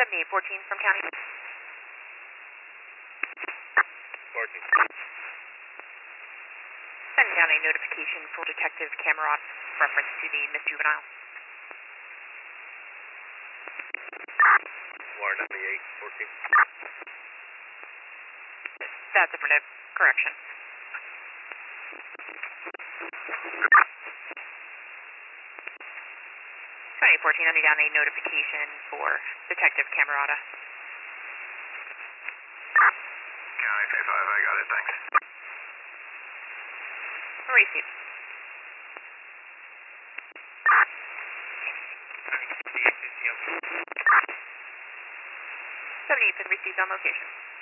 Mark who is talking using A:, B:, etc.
A: 7814 from county.
B: 14.
A: Send county notification for Detective Cameron, reference to the missed juvenile.
B: War 9814.
A: That's affirmative. Correction. 2014, under down a notification for Detective Camerata.
B: County 5, I got it, thanks.
A: Receive. 78 been received on location.